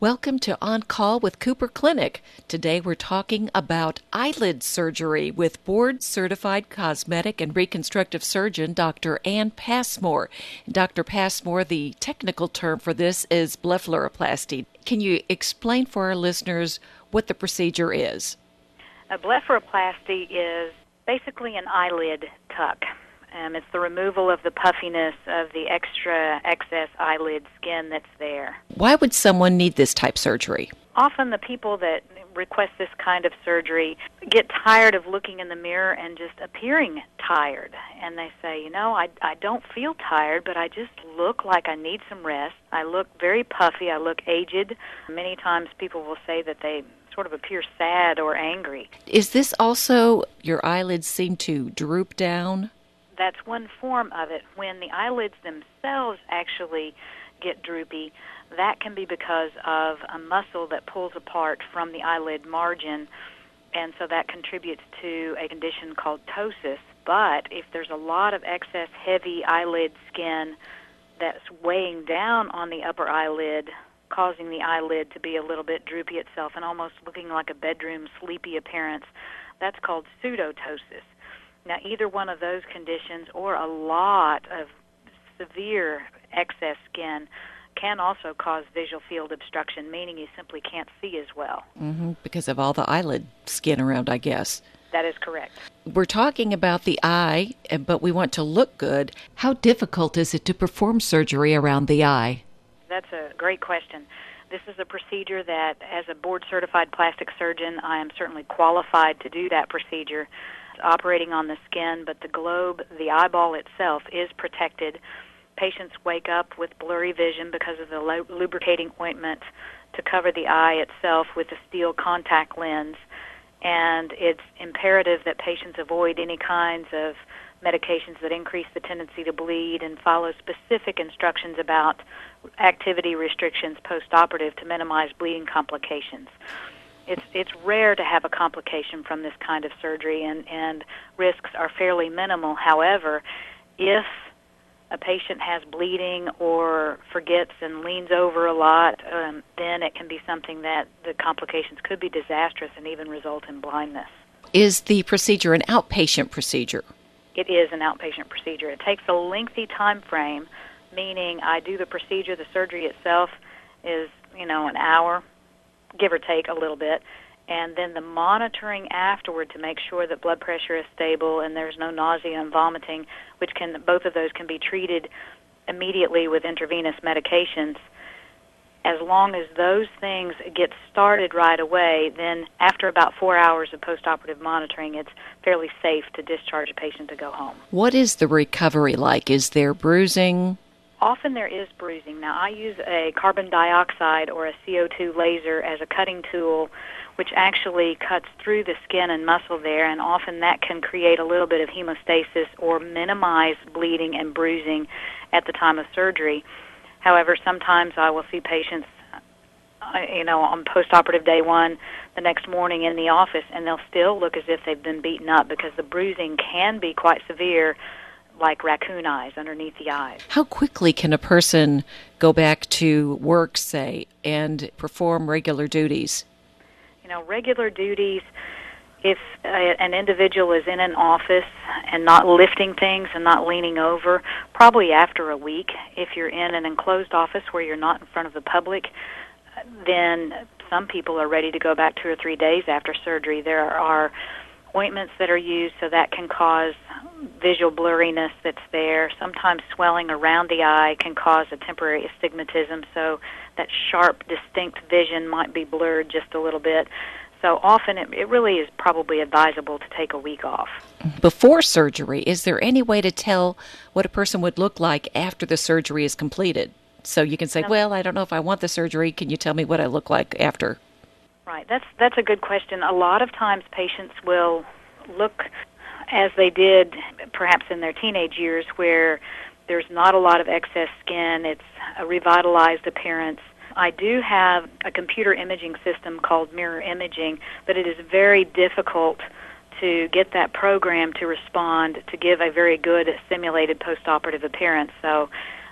Welcome to On Call with Cooper Clinic. Today we're talking about eyelid surgery with board-certified cosmetic and reconstructive surgeon Dr. Ann Passmore. Dr. Passmore, the technical term for this is blepharoplasty. Can you explain for our listeners what the procedure is? A blepharoplasty is basically an eyelid tuck. It's the removal of the puffiness of the excess eyelid skin that's there. Why would someone need this type surgery? Often the people that request this kind of surgery get tired of looking in the mirror and just appearing tired. And they say, I don't feel tired, but I just look like I need some rest. I look very puffy. I look aged. Many times people will say that they sort of appear sad or angry. Is this also your eyelids seem to droop down? That's one form of it. When the eyelids themselves actually get droopy, that can be because of a muscle that pulls apart from the eyelid margin, and so that contributes to a condition called ptosis. But if there's a lot of excess heavy eyelid skin that's weighing down on the upper eyelid, causing the eyelid to be a little bit droopy itself and almost looking like a bedroom sleepy appearance, that's called pseudotosis. Now, either one of those conditions or a lot of severe excess skin can also cause visual field obstruction, meaning you simply can't see as well. Because of all the eyelid skin around, I guess. That is correct. We're talking about the eye, but we want to look good. How difficult is it to perform surgery around the eye? That's a great question. This is a procedure that, as a board-certified plastic surgeon, I am certainly qualified to do that procedure. Operating on the skin, but the globe, the eyeball itself, is protected. Patients wake up with blurry vision because of the lubricating ointment to cover the eye itself with a steel contact lens, and it's imperative that patients avoid any kinds of medications that increase the tendency to bleed and follow specific instructions about activity restrictions post-operative to minimize bleeding complications. It's rare to have a complication from this kind of surgery, and risks are fairly minimal. However, if a patient has bleeding or forgets and leans over a lot, then it can be something that the complications could be disastrous and even result in blindness. Is the procedure an outpatient procedure? It is an outpatient procedure. It takes a lengthy time frame, meaning I do the procedure, the surgery itself is, an hour, give or take a little bit, and then the monitoring afterward to make sure that blood pressure is stable and there's no nausea and vomiting, both of those can be treated immediately with intravenous medications. As long as those things get started right away, then after about 4 hours of postoperative monitoring, it's fairly safe to discharge a patient to go home. What is the recovery like? Is there bruising? Often there is bruising. Now, I use a carbon dioxide or a CO2 laser as a cutting tool, which actually cuts through the skin and muscle there, and often that can create a little bit of hemostasis or minimize bleeding and bruising at the time of surgery. However, sometimes I will see patients, on postoperative day one, the next morning in the office, and they'll still look as if they've been beaten up because the bruising can be quite severe, like raccoon eyes underneath the eyes. How quickly can a person go back to work, say, and perform regular duties? Regular duties, if an individual is in an office and not lifting things and not leaning over, probably after a week. If you're in an enclosed office where you're not in front of the public, then some people are ready to go back 2 or 3 days after surgery. There are ointments that are used, so that can cause visual blurriness that's there. Sometimes swelling around the eye can cause a temporary astigmatism, so that sharp, distinct vision might be blurred just a little bit. So often it really is probably advisable to take a week off. Before surgery, is there any way to tell what a person would look like after the surgery is completed? So you can say, well, I don't know if I want the surgery. Can you tell me what I look like after? Right. That's a good question. A lot of times patients will look as they did perhaps in their teenage years, where there's not a lot of excess skin. It's a revitalized appearance. I do have a computer imaging system called mirror imaging, but it is very difficult to get that program to respond to give a very good simulated postoperative appearance. So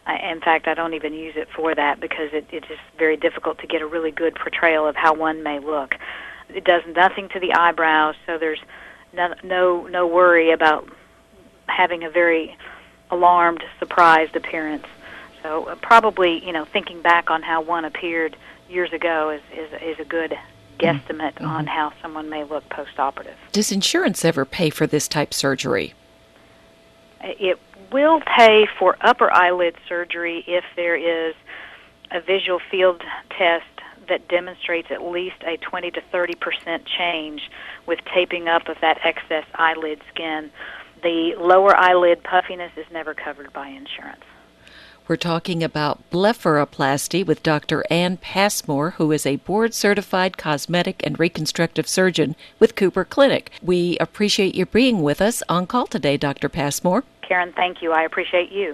In fact, I don't even use it for that because it's just very difficult to get a really good portrayal of how one may look. It does nothing to the eyebrows, so there's no worry about having a very alarmed, surprised appearance. So probably, thinking back on how one appeared years ago is a good guesstimate on how someone may look post-operative. Does insurance ever pay for this type surgery? It will pay for upper eyelid surgery if there is a visual field test that demonstrates at least a 20 to 30% change with taping up of that excess eyelid skin. The lower eyelid puffiness is never covered by insurance. We're talking about blepharoplasty with Dr. Ann Passmore, who is a board-certified cosmetic and reconstructive surgeon with Cooper Clinic. We appreciate you being with us on call today, Dr. Passmore. Karen, thank you. I appreciate you.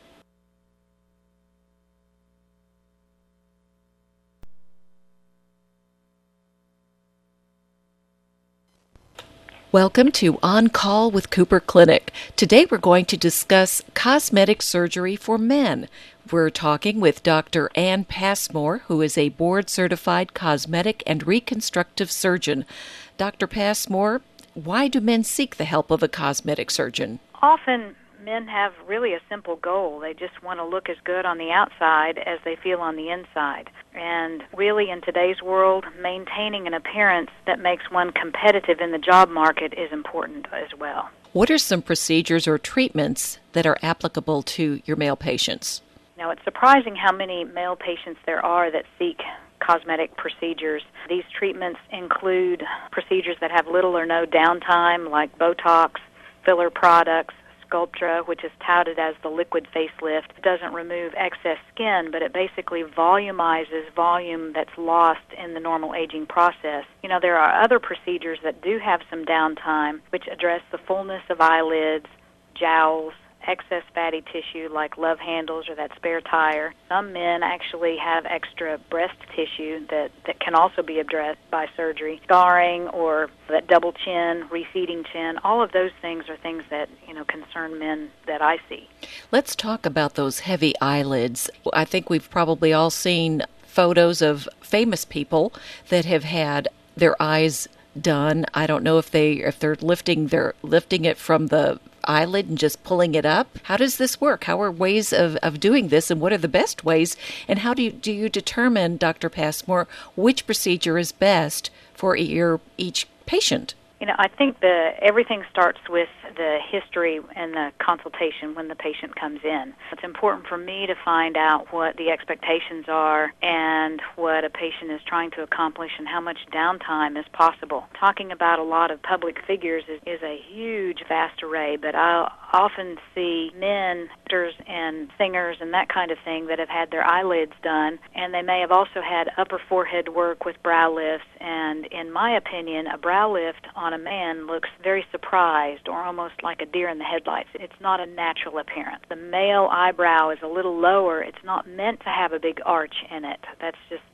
Welcome to On Call with Cooper Clinic. Today we're going to discuss cosmetic surgery for men. We're talking with Dr. Ann Passmore, who is a board-certified cosmetic and reconstructive surgeon. Dr. Passmore, why do men seek the help of a cosmetic surgeon? Often men have really a simple goal. They just want to look as good on the outside as they feel on the inside. And really, in today's world, maintaining an appearance that makes one competitive in the job market is important as well. What are some procedures or treatments that are applicable to your male patients? Now, it's surprising how many male patients there are that seek cosmetic procedures. These treatments include procedures that have little or no downtime, like Botox, filler products, Sculptra, which is touted as the liquid facelift. It doesn't remove excess skin, but it basically volumizes volume that's lost in the normal aging process. There are other procedures that do have some downtime, which address the fullness of eyelids, jowls, excess fatty tissue like love handles or that spare tire. Some men actually have extra breast tissue that can also be addressed by surgery. Scarring or that double chin, receding chin, all of those things are things that, concern men that I see. Let's talk about those heavy eyelids. I think we've probably all seen photos of famous people that have had their eyes done. I don't know if they're lifting it from the eyelid and just pulling it up. How does this work? How are ways of doing this, and what are the best ways? And how do you determine, Dr. Passmore, which procedure is best for each patient? I think everything starts with the history and the consultation when the patient comes in. It's important for me to find out what the expectations are and what a patient is trying to accomplish and how much downtime is possible. Talking about a lot of public figures is a huge, vast array, but I often see men, actors and singers and that kind of thing that have had their eyelids done, and they may have also had upper forehead work with brow lifts, and in my opinion, a brow lift on a man looks very surprised or almost like a deer in the headlights. It's not a natural appearance. The male eyebrow is a little lower. It's not meant to have a big arch in it. That's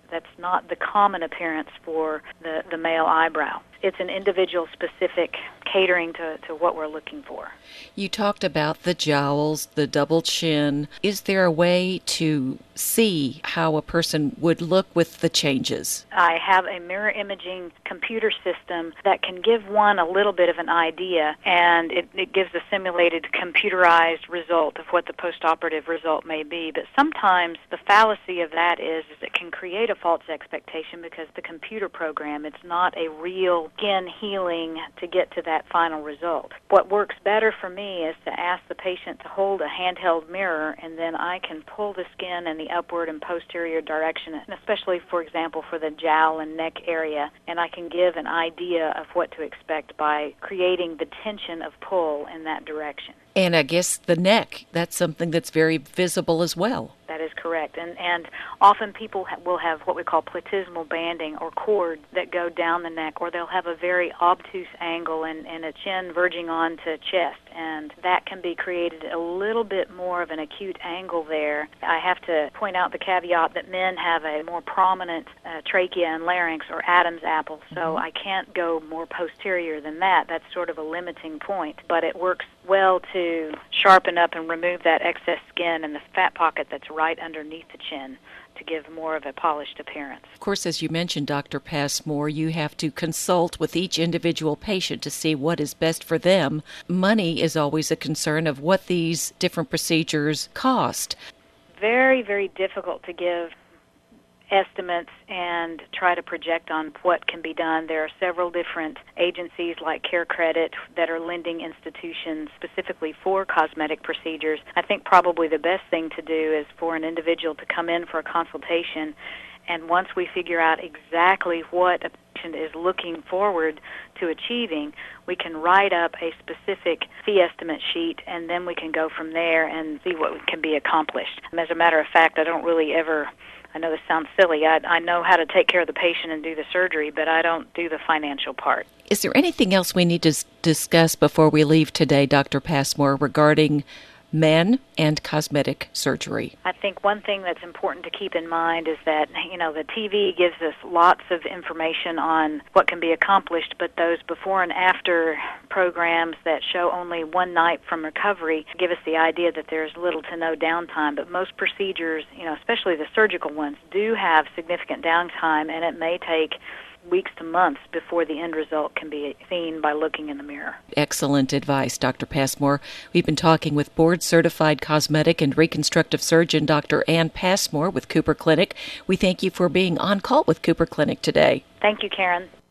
not the common appearance for the male eyebrow. It's an individual-specific catering to what we're looking for. You talked about the jowls, the double chin. Is there a way to see how a person would look with the changes? I have a mirror imaging computer system that can give one a little bit of an idea, and it gives a simulated computerized result of what the postoperative result may be. But sometimes the fallacy of that is it can create a false expectation because the computer program, it's not a real skin healing to get to that final result. What works better for me is to ask the patient to hold a handheld mirror, and then I can pull the skin in the upward and posterior direction, and especially, for example, for the jowl and neck area, and I can give an idea of what to expect by creating the tension of pull in that direction. And I guess the neck, that's something that's very visible as well. That is correct. And often people will have what we call platysmal banding or cords that go down the neck, or they'll have a very obtuse angle and a chin verging on to chest. and that can be created a little bit more of an acute angle there. I have to point out the caveat that men have a more prominent trachea and larynx, or Adam's apple, so I can't go more posterior than that. That's sort of a limiting point, but it works well to sharpen up and remove that excess skin and the fat pocket that's right underneath the chin to give more of a polished appearance. Of course, as you mentioned, Dr. Passmore, you have to consult with each individual patient to see what is best for them. Money is always a concern of what these different procedures cost. Very, very difficult to give estimates and try to project on what can be done. There are several different agencies like CareCredit that are lending institutions specifically for cosmetic procedures. I think probably the best thing to do is for an individual to come in for a consultation, and once we figure out exactly what a patient is looking forward to achieving, we can write up a specific fee estimate sheet, and then we can go from there and see what can be accomplished. And as a matter of fact, I know this sounds silly. I know how to take care of the patient and do the surgery, but I don't do the financial part. Is there anything else we need to discuss before we leave today, Dr. Passmore, regarding men and cosmetic surgery? I think one thing that's important to keep in mind is that, the TV gives us lots of information on what can be accomplished, but those before and after programs that show only one night from recovery give us the idea that there's little to no downtime. But most procedures, especially the surgical ones, do have significant downtime, and it may take weeks to months before the end result can be seen by looking in the mirror. Excellent advice, Dr. Passmore. We've been talking with board-certified cosmetic and reconstructive surgeon Dr. Ann Passmore with Cooper Clinic. We thank you for being on call with Cooper Clinic today. Thank you, Karen.